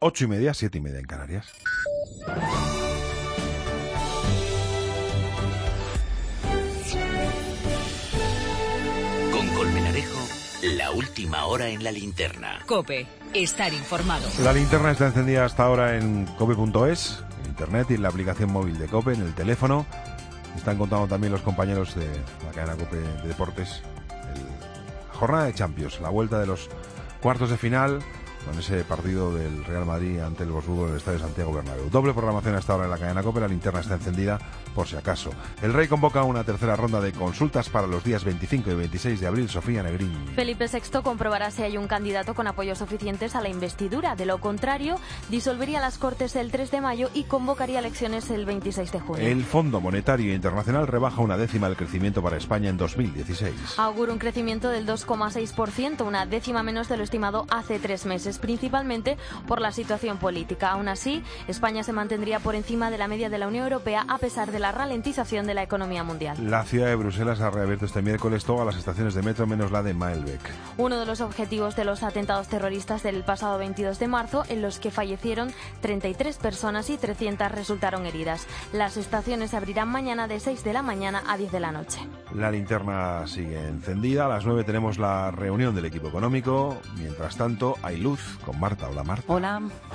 8:30, 7:30 en Canarias. Con Colmenarejo, la última hora en la linterna. COPE, estar informado. La linterna está encendida hasta ahora en cope.es, en internet y en la aplicación móvil de COPE, en el teléfono. Están contando también los compañeros de la cadena COPE de Deportes la jornada de Champions, la vuelta de los cuartos de final, con ese partido del Real Madrid ante el Wolfsburgo en el Estadio Santiago Bernabéu. Doble programación hasta ahora en la cadena COPE, la linterna está encendida por si acaso. El Rey convoca una tercera ronda de consultas para los días 25 y 26 de abril. Sofía Negrín. Felipe VI comprobará si hay un candidato con apoyos suficientes a la investidura. De lo contrario, disolvería las Cortes el 3 de mayo y convocaría elecciones el 26 de junio. El Fondo Monetario Internacional rebaja 1/10 el crecimiento para España en 2016. Augura un crecimiento del 2,6%, 1/10 menos de lo estimado hace 3 meses, principalmente por la situación política. Aún así, España se mantendría por encima de la media de la Unión Europea a pesar de la ralentización de la economía mundial. La ciudad de Bruselas ha reabierto este miércoles todas las estaciones de metro menos la de Maelbeek. Uno de los objetivos de los atentados terroristas del pasado 22 de marzo, en los que fallecieron 33 personas y 300 resultaron heridas. Las estaciones se abrirán mañana de 6 de la mañana a 10 de la noche. La linterna sigue encendida. A las 9 tenemos la reunión del equipo económico. Mientras tanto, hay luz con Marta. Hola, Marta. Hola.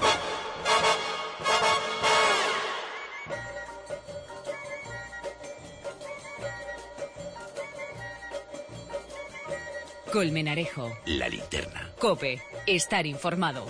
Colmenarejo. La linterna. COPE, estar informado.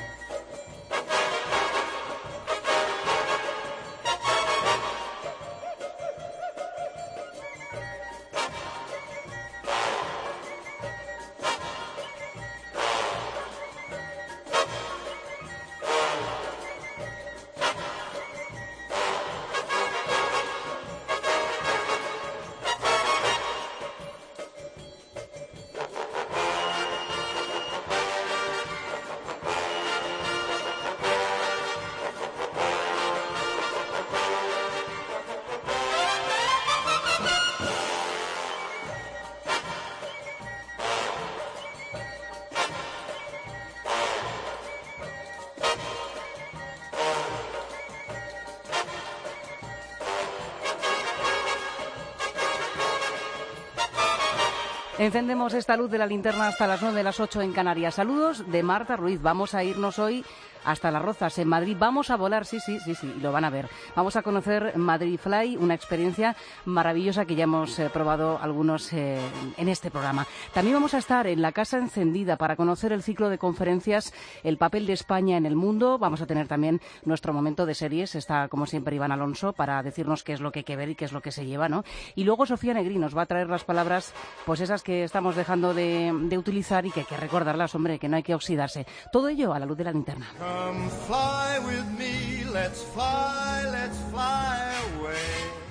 Encendemos esta luz de la linterna hasta las 9 de las 8 en Canarias. Saludos de Marta Ruiz. Vamos a irnos hoy hasta Las Rozas, en Madrid. Vamos a volar, sí, lo van a ver. Vamos a conocer Madrid Fly, una experiencia maravillosa que ya hemos probado algunos en este programa. También vamos a estar en la Casa Encendida para conocer el ciclo de conferencias El papel de España en el mundo. Vamos a tener también nuestro momento de series. Está, como siempre, Iván Alonso para decirnos qué es lo que hay que ver y qué es lo que se lleva, ¿no? Y luego Sofía Negrín nos va a traer las palabras, pues esas que estamos dejando de utilizar y que hay que recordarlas, hombre, que no hay que oxidarse. Todo ello a la luz de la linterna. Come fly with me, let's fly away.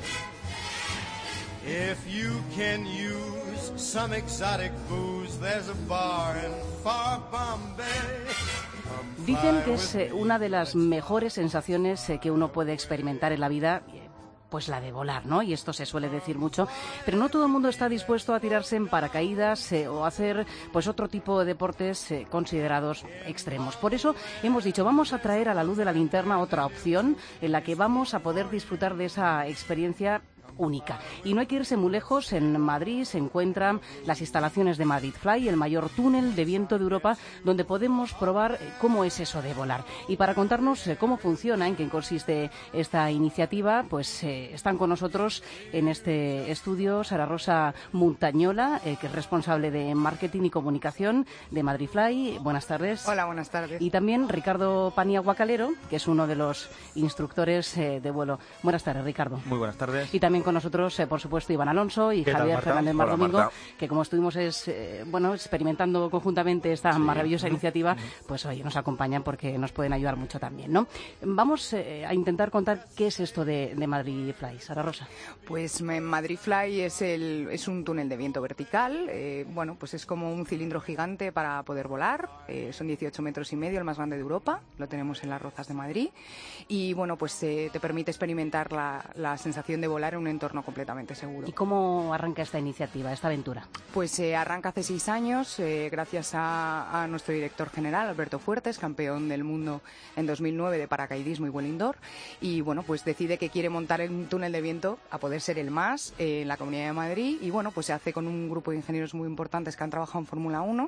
If you can use some exotic booze, there's a bar in far Bombay. Dicen que es una de las mejores sensaciones que uno puede experimentar en la vida, pues la de volar, ¿no? Y esto se suele decir mucho, pero no todo el mundo está dispuesto a tirarse en paracaídas o hacer pues otro tipo de deportes considerados extremos. Por eso hemos dicho, vamos a traer a la luz de la linterna otra opción en la que vamos a poder disfrutar de esa experiencia única. Y no hay que irse muy lejos. En Madrid se encuentran las instalaciones de Madrid Fly, el mayor túnel de viento de Europa, donde podemos probar cómo es eso de volar. Y para contarnos cómo funciona, en qué consiste esta iniciativa, pues están con nosotros en este estudio Sara Rosa Montañola, que es responsable de marketing y comunicación de Madrid Fly. Buenas tardes. Hola, buenas tardes. Y también Ricardo Paniagua Calero, que es uno de los instructores de vuelo. Buenas tardes, Ricardo. Muy buenas tardes. Y también con nosotros, por supuesto, Iván Alonso y Javier Fernández Mar Domingo, que como estuvimos experimentando conjuntamente esta maravillosa iniciativa, pues hoy nos acompañan porque nos pueden ayudar mucho también, ¿no? Vamos a intentar contar qué es esto de Madrid Fly. Sara Rosa. Pues Madrid Fly es un túnel de viento vertical, pues es como un cilindro gigante para poder volar, son 18 metros y medio, el más grande de Europa, lo tenemos en Las Rozas de Madrid, y bueno, pues te permite experimentar la sensación de volar en un entorno completamente seguro. ¿Y cómo arranca esta iniciativa, esta aventura? Pues arranca hace 6 años, gracias a nuestro director general, Alberto Fuertes, campeón del mundo en 2009 de paracaidismo y vuelo indoor, y bueno, pues decide que quiere montar un túnel de viento, a poder ser el más, en la Comunidad de Madrid, y bueno, pues se hace con un grupo de ingenieros muy importantes que han trabajado en Fórmula 1.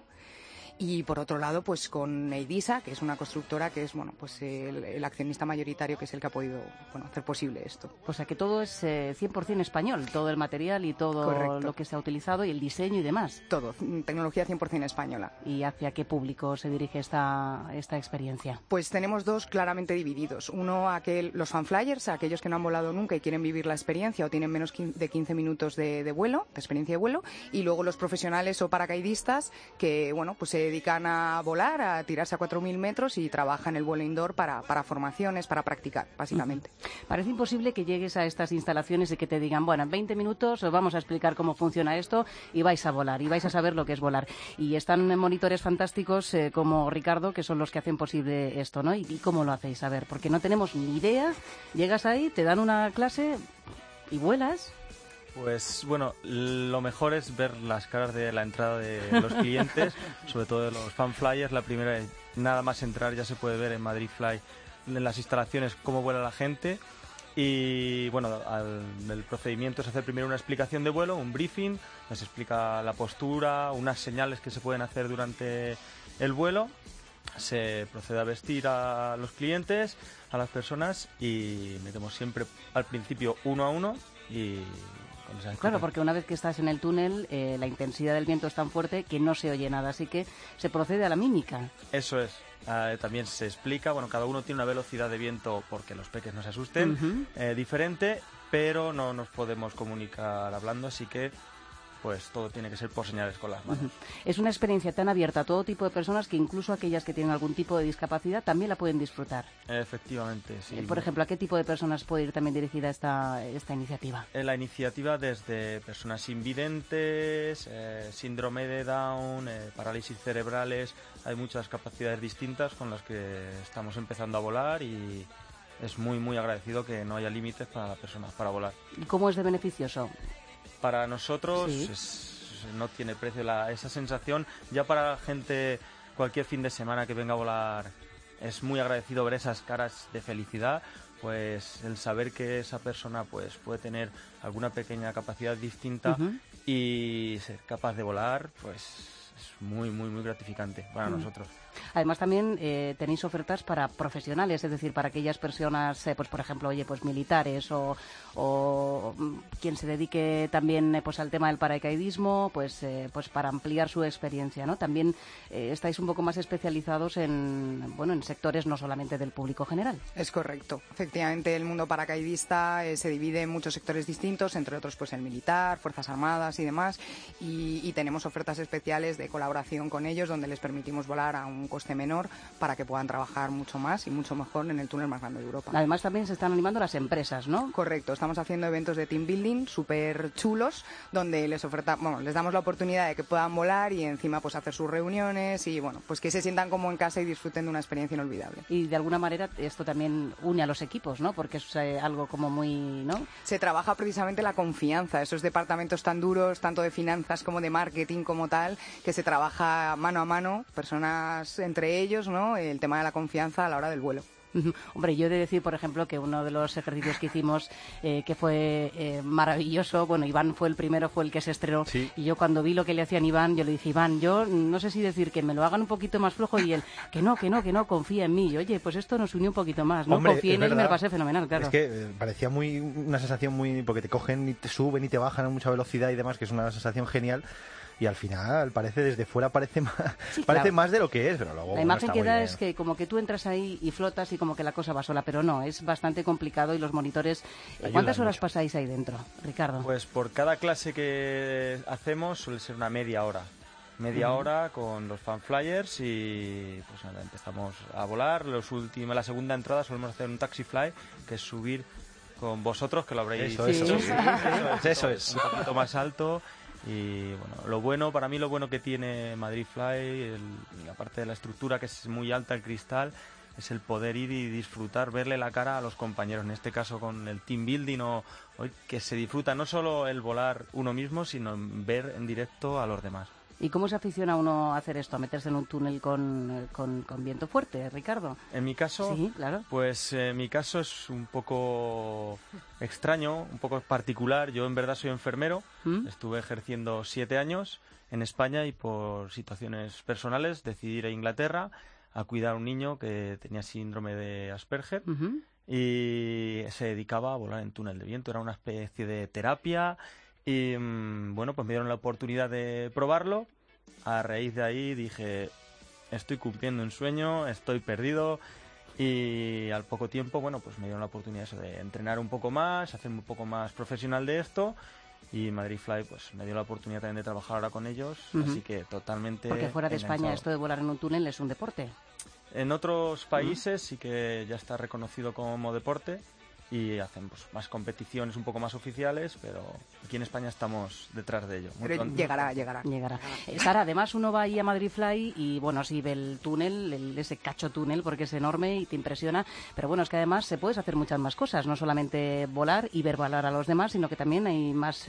Y por otro lado, pues con Eidisa, que es una constructora que es, bueno, pues el accionista mayoritario, que es el que ha podido, bueno, hacer posible esto. O sea que todo es 100% español, todo el material y todo Correcto. lo que se ha utilizado y el diseño y demás. Todo, tecnología 100% española. ¿Y hacia qué público se dirige esta experiencia? Pues tenemos dos claramente divididos. Uno, los fanflyers, aquellos que no han volado nunca y quieren vivir la experiencia o tienen menos de 15 minutos de vuelo, de experiencia de vuelo, y luego los profesionales o paracaidistas que, bueno, pues se dedican a volar, a tirarse a 4.000 metros y trabajan el vuelo indoor para formaciones, para practicar, básicamente. Parece imposible que llegues a estas instalaciones y que te digan, bueno, en 20 minutos os vamos a explicar cómo funciona esto y vais a volar, y vais a saber lo que es volar. Y están monitores fantásticos como Ricardo, que son los que hacen posible esto, ¿no? ¿Y cómo lo hacéis? A ver, porque no tenemos ni idea. Llegas ahí, te dan una clase y vuelas. Pues bueno, lo mejor es ver las caras de la entrada de los clientes, sobre todo de los fanflyers. La primera, nada más entrar, ya se puede ver en Madrid Fly, en las instalaciones, cómo vuela la gente. Y bueno, el procedimiento es hacer primero una explicación de vuelo, un briefing, les explica la postura, unas señales que se pueden hacer durante el vuelo. Se procede a vestir a los clientes, a las personas, y metemos siempre al principio 1 a 1 y... Claro, porque una vez que estás en el túnel, la intensidad del viento es tan fuerte que no se oye nada, así que se procede a la mímica. Eso es. También se explica, bueno, cada uno tiene una velocidad de viento, porque los peques no se asusten, diferente, pero no nos podemos comunicar hablando, así que pues todo tiene que ser por señales con las manos. Es una experiencia tan abierta a todo tipo de personas que incluso aquellas que tienen algún tipo de discapacidad también la pueden disfrutar. Efectivamente, sí. Por ejemplo, ¿a qué tipo de personas puede ir también dirigida esta iniciativa? La iniciativa desde personas invidentes, síndrome de Down, parálisis cerebrales, hay muchas capacidades distintas con las que estamos empezando a volar y es muy, muy agradecido que no haya límites para las personas para volar. ¿Y cómo es de beneficioso? Para nosotros sí. No tiene precio esa sensación. Ya para la gente, cualquier fin de semana que venga a volar, es muy agradecido ver esas caras de felicidad, pues el saber que esa persona pues puede tener alguna pequeña capacidad distinta y ser capaz de volar, pues es muy, muy, muy gratificante para nosotros. Además también tenéis ofertas para profesionales, es decir, para aquellas personas, pues por ejemplo, pues militares o quien se dedique también pues al tema del paracaidismo, pues para ampliar su experiencia, ¿no? También estáis un poco más especializados en sectores no solamente del público general. Es correcto. Efectivamente, el mundo paracaidista se divide en muchos sectores distintos, entre otros pues el militar, Fuerzas Armadas y demás, y tenemos ofertas especiales de colaboración con ellos donde les permitimos volar a un coste menor para que puedan trabajar mucho más y mucho mejor en el túnel más grande de Europa. Además también se están animando las empresas, ¿no? Correcto, estamos haciendo eventos de team building súper chulos donde les damos la oportunidad de que puedan volar y encima pues hacer sus reuniones y bueno, pues que se sientan como en casa y disfruten de una experiencia inolvidable. Y de alguna manera esto también une a los equipos, ¿no? Porque es algo como muy, ¿no? Se trabaja precisamente la confianza, esos departamentos tan duros, tanto de finanzas como de marketing como tal, que se trabaja mano a mano, personas entre ellos, ¿no? El tema de la confianza a la hora del vuelo. Hombre, yo he de decir, por ejemplo, que uno de los ejercicios que hicimos, que fue maravilloso, bueno, Iván fue el primero, fue el que se estrenó, sí. Y yo cuando vi lo que le hacían Iván, yo le dije, Iván, yo no sé si decir que me lo hagan un poquito más flojo, y él, que no, confía en mí. Y, oye, pues esto nos unió un poquito más, ¿no? Hombre, confié en él y me lo pasé fenomenal, claro. Es que parecía una sensación muy... porque te cogen y te suben y te bajan a mucha velocidad y demás, que es una sensación genial. Y al final desde fuera parece más, sí, parece claro. más de lo que es, pero luego la imagen que da bien. es que como que tú entras ahí y flotas y como que la cosa va sola, pero no, es bastante complicado y los monitores... ¿Cuántas horas pasáis ahí dentro, Ricardo? Pues por cada clase que hacemos suele ser una media hora hora con los fanflyers y pues nada, empezamos a volar. La segunda entrada solemos hacer un taxi fly, que es subir con vosotros, que lo habréis eso es un poquito más alto. Y bueno, para mí lo bueno que tiene Madrid Fly, la parte de la estructura, que es muy alta, el cristal, es el poder ir y disfrutar, verle la cara a los compañeros, en este caso con el team building, que se disfruta no solo el volar uno mismo, sino ver en directo a los demás. ¿Y cómo se aficiona uno a hacer esto, a meterse en un túnel con viento fuerte, Ricardo? En mi caso, sí, claro. Pues mi caso es un poco extraño, un poco particular. Yo en verdad soy enfermero, estuve ejerciendo 7 años en España y por situaciones personales decidí ir a Inglaterra a cuidar a un niño que tenía síndrome de Asperger y se dedicaba a volar en túnel de viento. Era una especie de terapia. Y bueno, pues me dieron la oportunidad de probarlo. A raíz de ahí dije, estoy cumpliendo un sueño, estoy perdido. Y al poco tiempo, bueno, pues me dieron la oportunidad de entrenar un poco más, hacerme un poco más profesional de esto. Y Madrid Fly pues me dio la oportunidad también de trabajar ahora con ellos. Así que totalmente Porque fuera de enganchado. España esto de volar en un túnel es un deporte. En otros países sí que ya está reconocido como deporte. Y hacen pues, más competiciones un poco más oficiales, pero aquí en España estamos detrás de ello. Pero llegará. Sara, además uno va ahí a Madrid Fly y bueno, sí ve el túnel, ese cacho túnel, porque es enorme y te impresiona, pero bueno, es que además se puedes hacer muchas más cosas, no solamente volar y ver volar a los demás, sino que también hay más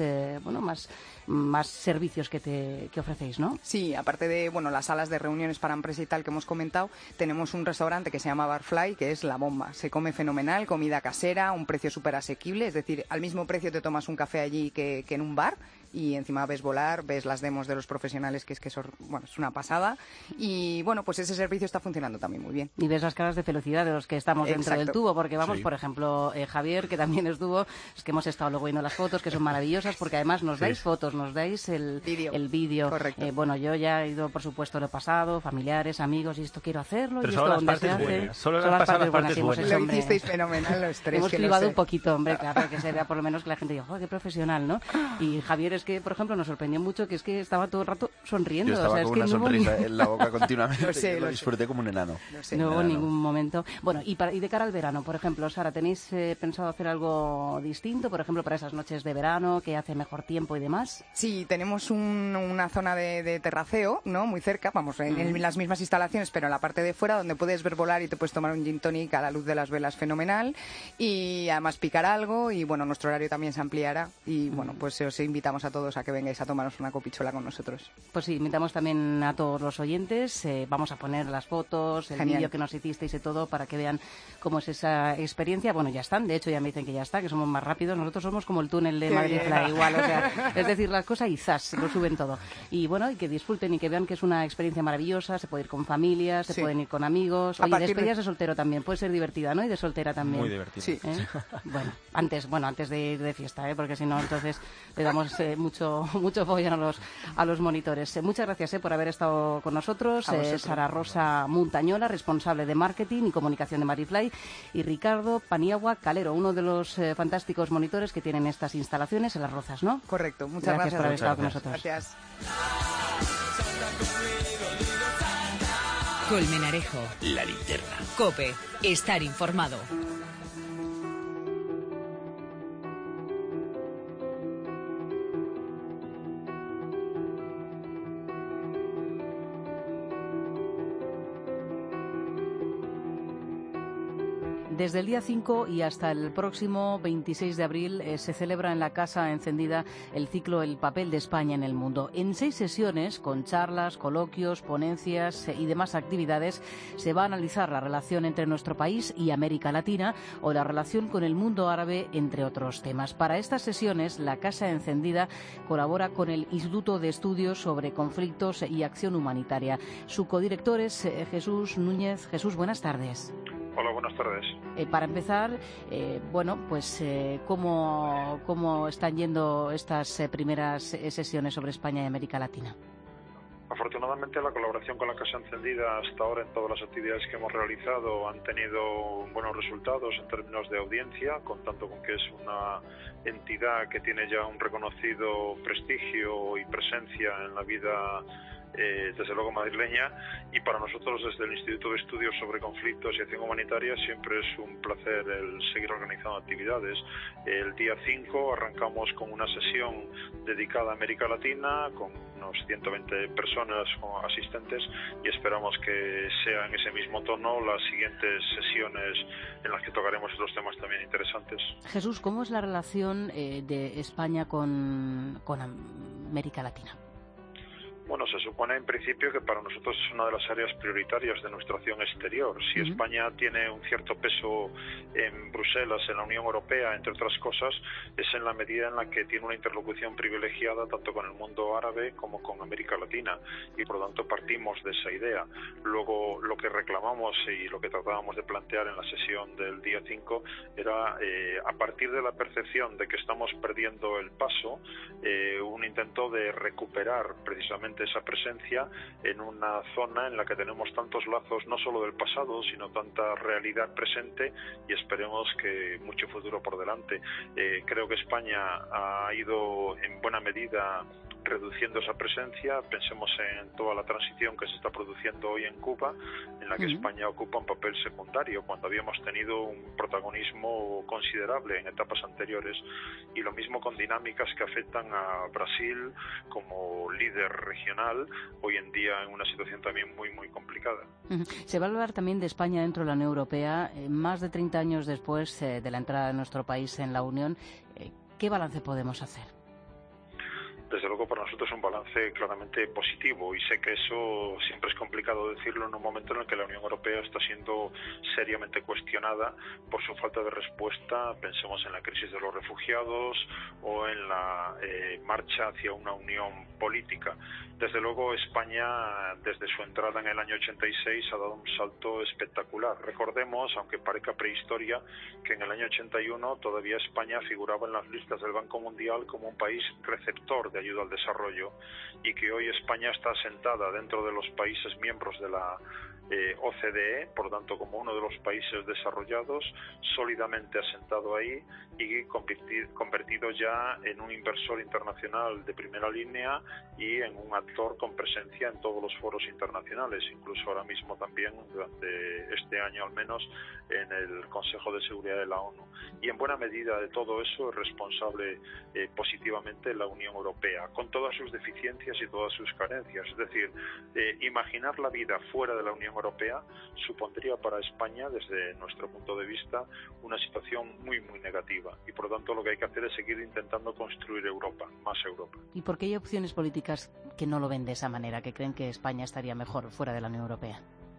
servicios que ofrecéis, ¿no? Sí, aparte de las salas de reuniones para empresa y tal que hemos comentado, tenemos un restaurante que se llama Barfly, que es la bomba. Se come fenomenal, comida casera, un precio súper asequible, es decir, al mismo precio te tomas un café allí que en un bar y encima ves volar, ves las demos de los profesionales, que es una pasada. Y bueno, pues ese servicio está funcionando también muy bien. Y ves las caras de felicidad de los que estamos dentro del tubo, porque vamos, sí. Por ejemplo, Javier, que también estuvo, es que hemos estado luego viendo las fotos, que son maravillosas, porque además nos dais fotos, nos dais el vídeo. Correcto. Bueno, yo ya he ido, por supuesto, lo he pasado, familiares, amigos, y esto quiero hacerlo, pero y solo esto las donde se partes hace. buenas, solo las partes buenas. Lo hicisteis fenomenal los tres. Hemos que privado un poquito, hombre, claro, que se vea por lo menos que la gente diga, joder, qué profesional, ¿no? Y Javier es que, por ejemplo, nos sorprendió mucho, que es que estaba todo el rato sonriendo. Yo estaba es con que una sonrisa en la boca continuamente. Lo disfruté como un enano. No hubo ningún momento. Bueno, y de cara al verano, por ejemplo, Sara, ¿tenéis pensado hacer algo distinto? Por ejemplo, para esas noches de verano, que hace mejor tiempo y demás. Sí, tenemos una zona de terraceo, ¿no? Muy cerca, en las mismas instalaciones, pero en la parte de fuera, donde puedes ver volar y te puedes tomar un gin tonic a la luz de las velas fenomenal. Y además picar algo, y bueno, nuestro horario también se ampliará. Y bueno, pues os invitamos a todos a que vengáis a tomaros una copichuela con nosotros. Pues sí, invitamos también a todos los oyentes. Vamos a poner las fotos, el vídeo que nos hicisteis y todo para que vean cómo es esa experiencia. Bueno, ya están, de hecho ya me dicen que ya está, que somos más rápidos. Nosotros somos como el túnel de Madrid Fly, igual, o sea, es decir, las cosas y zas, lo suben todo. Y bueno, y que disfruten y que vean que es una experiencia maravillosa, se puede ir con familias, se pueden ir con amigos. Oye, despedidas de soltero también, puede ser divertida, ¿no? Y de soltera también. Muy divertida. Sí. Bueno, antes de ir de fiesta, porque si no, entonces le damos mucho follón a los monitores. Muchas gracias por haber estado con nosotros. Sara Rosa Montañola, responsable de marketing y comunicación de Madrid Fly, y Ricardo Paniagua Calero, uno de los fantásticos monitores que tienen estas instalaciones en Las Rozas, ¿no? Correcto, muchas gracias por haber estado con nosotros. Gracias. Colmenarejo. La linterna. COPE. Estar informado. Desde el día 5 y hasta el próximo 26 de abril se celebra en la Casa Encendida el ciclo El papel de España en el mundo. En 6 sesiones, con charlas, coloquios, ponencias y demás actividades, se va a analizar la relación entre nuestro país y América Latina o la relación con el mundo árabe, entre otros temas. Para estas sesiones, la Casa Encendida colabora con el Instituto de Estudios sobre Conflictos y Acción Humanitaria. Su codirector es Jesús Núñez. Jesús, buenas tardes. Hola, buenas tardes. Para empezar, ¿cómo están yendo estas primeras sesiones sobre España y América Latina? Afortunadamente, la colaboración con la Casa Encendida hasta ahora en todas las actividades que hemos realizado han tenido buenos resultados en términos de audiencia, contando con que es una entidad que tiene ya un reconocido prestigio y presencia en la vida desde luego madrileña, y para nosotros desde el Instituto de Estudios sobre Conflictos y Acción Humanitaria siempre es un placer el seguir organizando actividades. El día 5 arrancamos con una sesión dedicada a América Latina con unos 120 personas como asistentes, y esperamos que sea en ese mismo tono las siguientes sesiones en las que tocaremos otros temas también interesantes. Jesús, ¿cómo es la relación de España con América Latina? Bueno, se supone en principio que para nosotros es una de las áreas prioritarias de nuestra acción exterior. Si España tiene un cierto peso en Bruselas, en la Unión Europea, entre otras cosas, es en la medida en la que tiene una interlocución privilegiada tanto con el mundo árabe como con América Latina, y por lo tanto partimos de esa idea. Luego, lo que reclamamos y lo que tratábamos de plantear en la sesión del día 5 era, a partir de la percepción de que estamos perdiendo el paso, un intento de recuperar precisamente esa presencia en una zona en la que tenemos tantos lazos, no solo del pasado, sino tanta realidad presente, y esperemos que mucho futuro por delante. Creo que España ha ido en buena medida reduciendo esa presencia. Pensemos en toda la transición que se está produciendo hoy en Cuba, en la que España ocupa un papel secundario, cuando habíamos tenido un protagonismo considerable en etapas anteriores, y lo mismo con dinámicas que afectan a Brasil como líder regional, hoy en día en una situación también muy, muy complicada. Se va a hablar también de España dentro de la Unión Europea, más de 30 años después de la entrada de nuestro país en la Unión. ¿Qué balance podemos hacer? Desde luego para nosotros es un balance claramente positivo, y sé que eso siempre es complicado decirlo en un momento en el que la Unión Europea está siendo seriamente cuestionada por su falta de respuesta. Pensemos en la crisis de los refugiados o en la marcha hacia una unión política. Desde luego España, desde su entrada en el año 86, ha dado un salto espectacular. Recordemos, aunque parezca prehistoria, que en el año 81 todavía España figuraba en las listas del Banco Mundial como un país receptor de ayuda al desarrollo, y que hoy España está asentada dentro de los países miembros de la OCDE, por tanto como uno de los países desarrollados, sólidamente asentado ahí y convertido ya en un inversor internacional de primera línea y en un actor con presencia en todos los foros internacionales, incluso ahora mismo también durante este año al menos en el Consejo de Seguridad de la ONU. Y en buena medida de todo eso es responsable positivamente la Unión Europea, con todas sus deficiencias y todas sus carencias. Es decir, imaginar la vida fuera de la Unión Europea supondría para España, desde nuestro punto de vista, una situación muy, muy negativa, y por lo tanto lo que hay que hacer es seguir intentando construir Europa, más Europa. ¿Y por qué hay opciones políticas que no lo ven de esa manera, que creen que España estaría mejor fuera de la Unión Europea?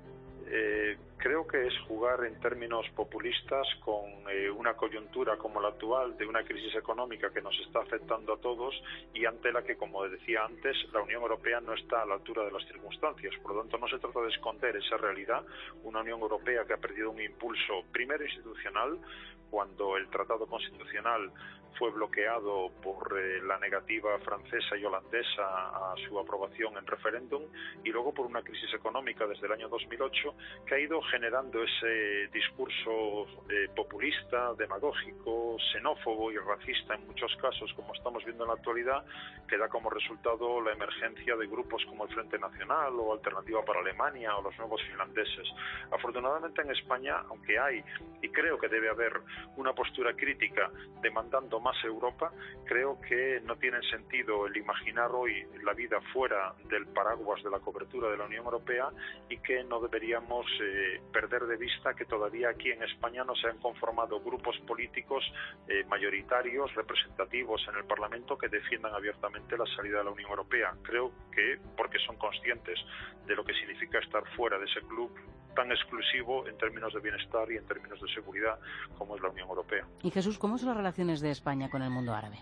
Creo que es jugar en términos populistas con una coyuntura como la actual, de una crisis económica que nos está afectando a todos, y ante la que, como decía antes, la Unión Europea no está a la altura de las circunstancias. Por lo tanto, no se trata de esconder esa realidad. Una Unión Europea que ha perdido un impulso primero institucional, cuando el Tratado Constitucional fue bloqueado por la negativa francesa y holandesa a su aprobación en referéndum, y luego por una crisis económica desde el año 2008 que ha ido generando ese discurso populista, demagógico, xenófobo y racista en muchos casos, como estamos viendo en la actualidad, que da como resultado la emergencia de grupos como el Frente Nacional o Alternativa para Alemania o los nuevos finlandeses. Afortunadamente en España, aunque hay, y creo que debe haber, una postura crítica demandando más Europa, creo que no tiene sentido el imaginar hoy la vida fuera del paraguas de la cobertura de la Unión Europea, y que no deberíamos perder de vista que todavía aquí en España no se han conformado grupos políticos mayoritarios, representativos en el Parlamento, que defiendan abiertamente la salida de la Unión Europea. Creo que porque son conscientes de lo que significa estar fuera de ese club tan exclusivo en términos de bienestar y en términos de seguridad como es la Unión Europea. Y Jesús, ¿cómo son las relaciones de España con el mundo árabe?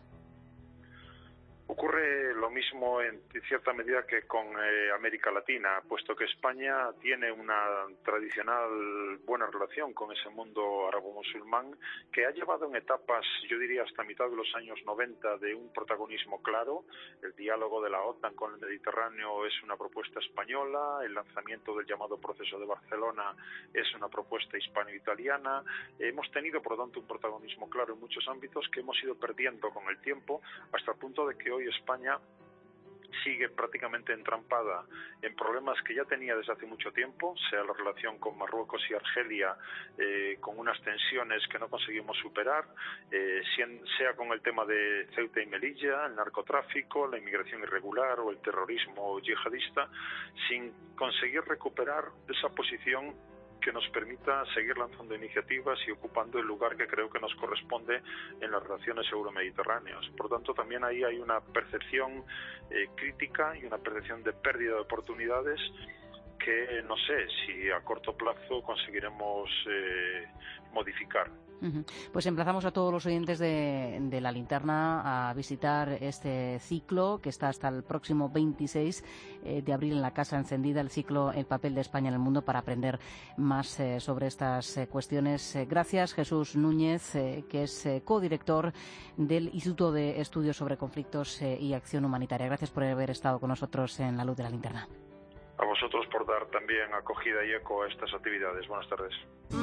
Ocurre lo mismo en cierta medida que con América Latina, puesto que España tiene una tradicional buena relación con ese mundo árabe-musulmán, que ha llevado en etapas, yo diría hasta mitad de los años 90, de un protagonismo claro. El diálogo de la OTAN con el Mediterráneo es una propuesta española, el lanzamiento del llamado Proceso de Barcelona es una propuesta hispano-italiana. Hemos tenido, por lo tanto, un protagonismo claro en muchos ámbitos que hemos ido perdiendo con el tiempo, hasta el punto de que hoy España sigue prácticamente entrampada en problemas que ya tenía desde hace mucho tiempo, sea la relación con Marruecos y Argelia, con unas tensiones que no conseguimos superar, sea con el tema de Ceuta y Melilla, el narcotráfico, la inmigración irregular o el terrorismo yihadista, sin conseguir recuperar esa posición que nos permita seguir lanzando iniciativas y ocupando el lugar que creo que nos corresponde en las relaciones euromediterráneas. Por tanto, también ahí hay una percepción crítica y una percepción de pérdida de oportunidades que no sé si a corto plazo conseguiremos modificar. Pues emplazamos a todos los oyentes de La Linterna a visitar este ciclo que está hasta el próximo 26 de abril en la Casa Encendida, el ciclo El papel de España en el mundo, para aprender más sobre estas cuestiones. Gracias, Jesús Núñez, que es codirector del Instituto de Estudios sobre Conflictos y Acción Humanitaria. Gracias por haber estado con nosotros en La Luz de la Linterna. A vosotros por dar también acogida y eco a estas actividades. Buenas tardes.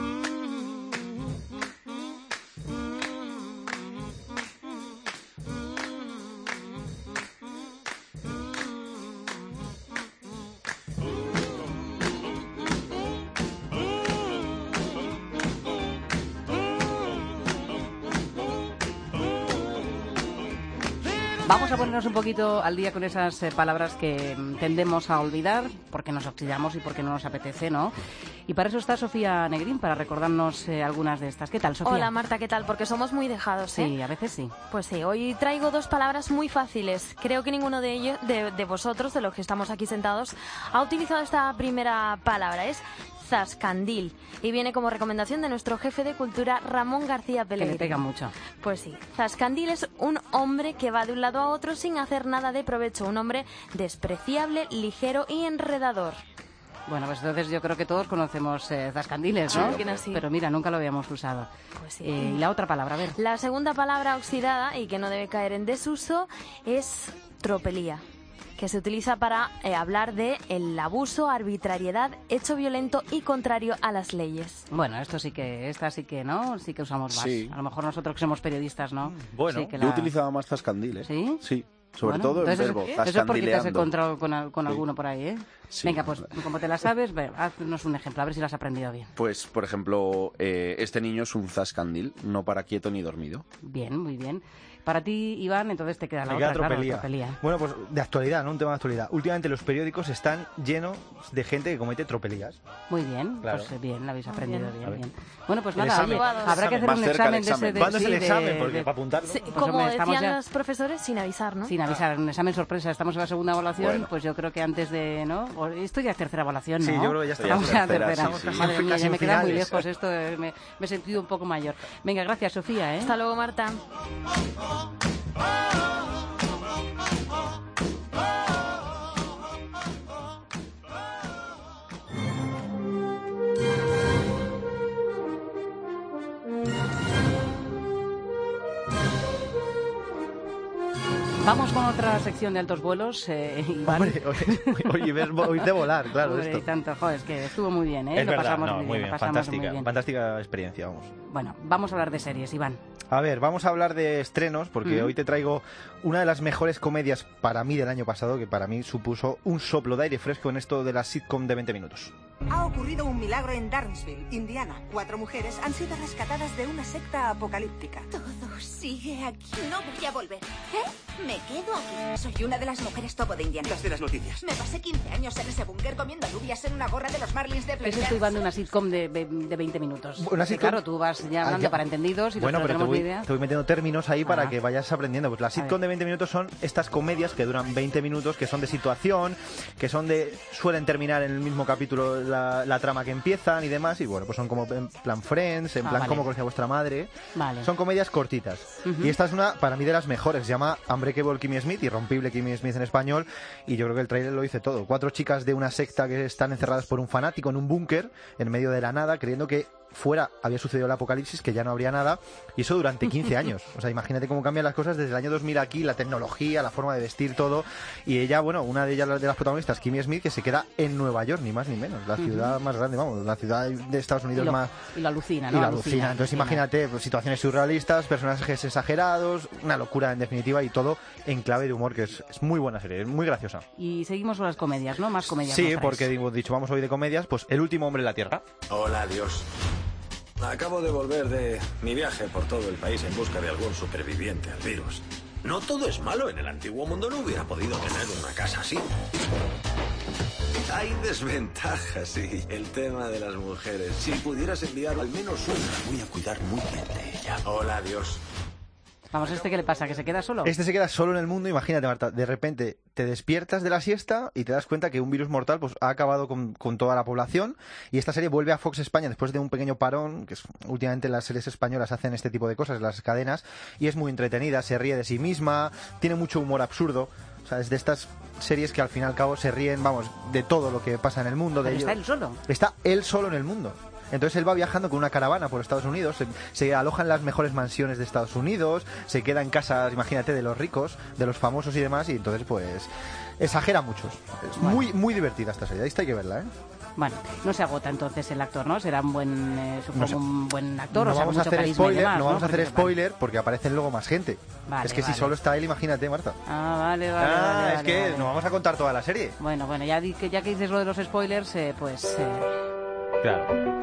Vamos a ponernos un poquito al día con esas palabras que tendemos a olvidar porque nos oxidamos y porque no nos apetece, ¿no? Y para eso está Sofía Negrín, para recordarnos algunas de estas. ¿Qué tal, Sofía? Hola, Marta, ¿qué tal? Porque somos muy dejados, ¿eh? Sí, a veces sí. Pues sí, hoy traigo dos palabras muy fáciles. Creo que ninguno de ellos, de vosotros, de los que estamos aquí sentados, ha utilizado esta primera palabra. Es zascandil, y viene como recomendación de nuestro jefe de cultura, Ramón García Pellegrini. Que le pega mucho. Pues sí, zascandil es un hombre que va de un lado a otro sin hacer nada de provecho, un hombre despreciable, ligero y enredador. Bueno, pues entonces yo creo que todos conocemos zascandiles, ¿no? Sí. Pero mira, nunca lo habíamos usado. Pues sí. Y la otra palabra, a ver. La segunda palabra oxidada, y que no debe caer en desuso, es tropelía, que se utiliza para hablar de el abuso, arbitrariedad, hecho violento y contrario a las leyes. Bueno, esta sí que, ¿no? Sí que usamos más. Sí. A lo mejor nosotros que somos periodistas, ¿no? Bueno, sí que yo utilizaba más zascandil, ¿eh? ¿Sí? Sí, sobre todo en verbo, Eso es porque te has zascandileando. encontrado con alguno por ahí, ¿eh? Sí. Venga, pues como te la sabes, haznos un ejemplo, a ver si lo has aprendido bien. Pues, por ejemplo, este niño es un zascandil, no para quieto ni dormido. Bien, muy bien. Para ti, Iván, entonces te queda la Me otra, queda claro, tropelía. Bueno, pues de actualidad, ¿no? Un tema de actualidad. Últimamente los periódicos están llenos de gente que comete tropelías. Muy bien, Claro. Pues bien, lo habéis aprendido A bien, ver. bien. Bueno, pues El nada, examen. habrá que hacer Más un cerca examen el de ese examen. de... ¿Cuándo es el sí, examen? Porque para apuntarlo... Sí, Pues, como hombre, estamos decían ya- los profesores, sin avisar, ¿no? Sin avisar, un examen sorpresa. Estamos en la segunda evaluación, Bueno. pues yo creo que antes de, ¿no? Esto ya es tercera evaluación, ¿no? Sí, yo creo que ya estamos estamos en la tercera. tercera, sí, sí. Madre mía, Casi ya en me queda muy finales. lejos esto, me he sentido un poco mayor. Venga, gracias, Sofía, ¿eh? Hasta luego, Marta. Vamos con otra sección de altos vuelos, Iván. Hombre, hoy de volar, claro, Hombre, esto. y tanto, joder, es que estuvo muy bien, ¿eh? Es Lo verdad, pasamos no, muy muy bien, bien, lo pasamos fantástica, muy bien. fantástica experiencia, vamos. Bueno, vamos a hablar de series, Iván. A ver, vamos a hablar de estrenos, porque hoy te traigo una de las mejores comedias para mí del año pasado, que para mí supuso un soplo de aire fresco en esto de la sitcom de 20 minutos. Ha ocurrido un milagro en Darnsville, Indiana. 4 mujeres han sido rescatadas de una secta apocalíptica. Todo sigue aquí. No voy a volver. ¿Eh? Me quedo aquí. Soy una de las mujeres topo de Indiana. Las de las noticias. Me pasé 15 años en ese búnker comiendo alubias en una gorra de los Marlins de Es Players. esto, Iván, de una sitcom de 20 minutos. Una Porque, sitcom- claro, tú vas ya hablando ya. para entendidos y Bueno, nosotros pero tenemos ni idea. te voy metiendo términos ahí para Ah. que vayas aprendiendo. Pues la sitcom ver. de 20 minutos son estas comedias que duran 20 minutos, que son de situación, que son de... suelen terminar en el mismo capítulo la trama que empiezan y demás, y bueno, pues son como en plan Friends, en plan vale. Cómo conocí a vuestra madre. Vale. Son comedias cortitas. Ujú. Y esta es una, para mí, de las mejores. Se llama Unbreakable Kimmy Smith, Irrompible Kimmy Smith en español, y yo creo que el tráiler lo dice todo. 4 chicas de una secta que están encerradas por un fanático en un búnker, en medio de la nada, creyendo que fuera había sucedido el apocalipsis, que ya no habría nada, y eso durante 15 años. O sea, imagínate cómo cambian las cosas desde el año 2000 aquí, la tecnología, la forma de vestir, todo. Y ella, bueno, una de ellas, de las protagonistas, Kimmy Smith, que se queda en Nueva York, ni más ni menos, la ciudad más grande, vamos, la ciudad de Estados Unidos más... Y lo alucina, ¿no? Y lo alucina. Entonces imagínate, pues, situaciones surrealistas, personajes exagerados, una locura en definitiva, y todo en clave de humor, que es muy buena serie, es muy graciosa. Y seguimos con las comedias, ¿no? Más comedias. Sí, porque hemos dicho, vamos hoy de comedias, pues El último hombre en la Tierra. Hola, Dios. Acabo de volver de mi viaje por todo el país en busca de algún superviviente al virus. No todo es malo. En el antiguo mundo no hubiera podido tener una casa así. Hay desventajas, sí. El tema de las mujeres. Si pudieras enviar al menos una, voy a cuidar muy bien de ella. Hola, Dios. Vamos, ¿qué le pasa? ¿Que se queda solo? Este se queda solo en el mundo. Imagínate, Marta, de repente te despiertas de la siesta y te das cuenta que un virus mortal pues ha acabado con toda la población, y esta serie vuelve a Fox España después de un pequeño parón, que es, últimamente las series españolas hacen este tipo de cosas, las cadenas, y es muy entretenida, se ríe de sí misma, tiene mucho humor absurdo. O sea, es de estas series que al fin y al cabo se ríen, vamos, de todo lo que pasa en el mundo. ¿Pero está él solo? Está él solo en el mundo. Entonces él va viajando con una caravana por Estados Unidos, se aloja en las mejores mansiones de Estados Unidos, se queda en casas, imagínate, de los ricos, de los famosos y demás, y entonces pues exagera mucho. Es muy divertida esta serie, esta hay que verla, ¿eh? Bueno, no se agota entonces el actor, ¿no? Será un buen, supongo, un buen actor. No o sea, vamos a hacer carisma spoiler, y demás, no vamos a hacer porque, spoiler porque aparecen luego más gente. Vale, es que vale. si solo está él, imagínate, Marta. Vale. Es que vale. no vamos a contar toda la serie. Bueno, ya que dices lo de los spoilers, pues... Claro.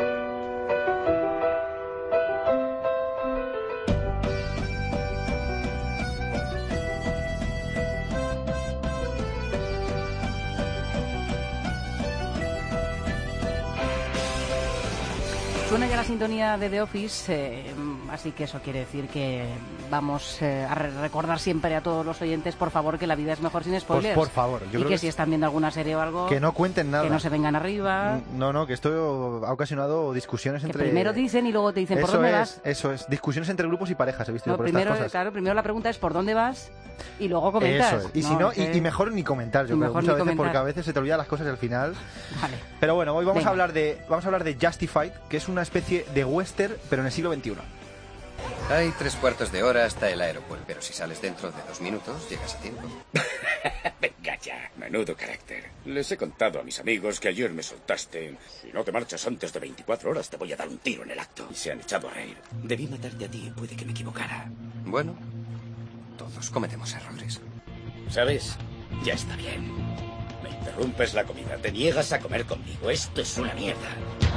Suena ya la sintonía de The Office, así que eso quiere decir que vamos a recordar siempre a todos los oyentes, por favor, que la vida es mejor sin spoilers. Pues por favor. Yo y creo que si están viendo alguna serie o algo... Que no cuenten nada. Que no se vengan arriba. No, que esto ha ocasionado discusiones entre... Primero dicen y luego te dicen por dónde vas. Eso es, discusiones entre grupos y parejas, he visto yo por primero, estas cosas. Claro, primero la pregunta es por dónde vas y luego comentas. Eso es. Y si no, y mejor ni comentar, yo creo, muchas veces, porque a veces se te olvidan las cosas y al final... Vale. Pero bueno, hoy vamos a hablar de Justified, que es una especie de western, pero en el siglo XXI. Hay 3/4 de hora hasta el aeropuerto, pero si sales dentro de 2 minutos, llegas a tiempo. Venga ya, menudo carácter. Les he contado a mis amigos que ayer me soltaste. Si no te marchas antes de 24 horas, te voy a dar un tiro en el acto. Y se han echado a reír. Debí matarte a ti, puede que me equivocara. Bueno, todos cometemos errores. ¿Sabes? Ya está bien. Me interrumpes la comida, te niegas a comer conmigo. Esto es una mierda.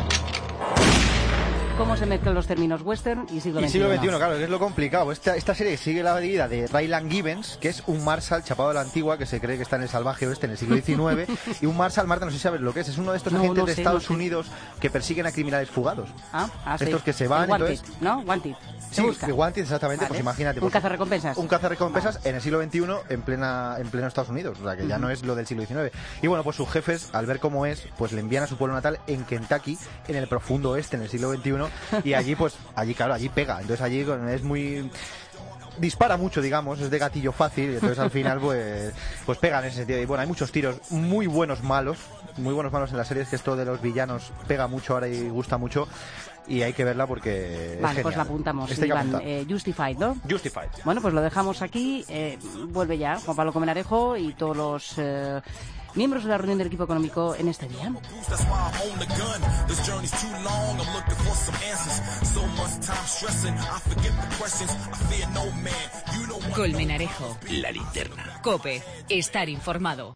¿Cómo se mezclan los términos western y siglo XXI? Y siglo XXI, claro, que es lo complicado. Esta serie sigue la vida de Raylan Givens, que es un Marshal chapado a la antigua, que se cree que está en el salvaje oeste en el siglo XIX. Y un Marshal, Marta, no sé si sabes lo que es uno de estos agentes de Estados Unidos que persiguen a criminales fugados. Estos que se van, entonces... ¿no? Wanted. Sí, Wanted, exactamente, vale. Pues imagínate. Un cazarrecompensas. Un cazarrecompensas en el siglo XXI, en pleno Estados Unidos, o sea que ya no es lo del siglo XIX. Y bueno, pues sus jefes, al ver cómo es, pues le envían a su pueblo natal en Kentucky, en el profundo oeste, en el siglo XXI, y allí pega. Entonces allí es muy... dispara mucho, digamos, es de gatillo fácil, y entonces al final pues pega en ese sentido. Y bueno, hay muchos tiros muy buenos malos en la serie, es que esto de los villanos pega mucho ahora y gusta mucho. Y hay que verla porque vale, es pues la apuntamos, Iván. Justified, ¿no? Justified. Bueno, pues lo dejamos aquí. Vuelve ya Juan Pablo Colmenarejo y todos los miembros de la reunión del equipo económico en este día. Colmenarejo. La linterna. COPE. Estar informado.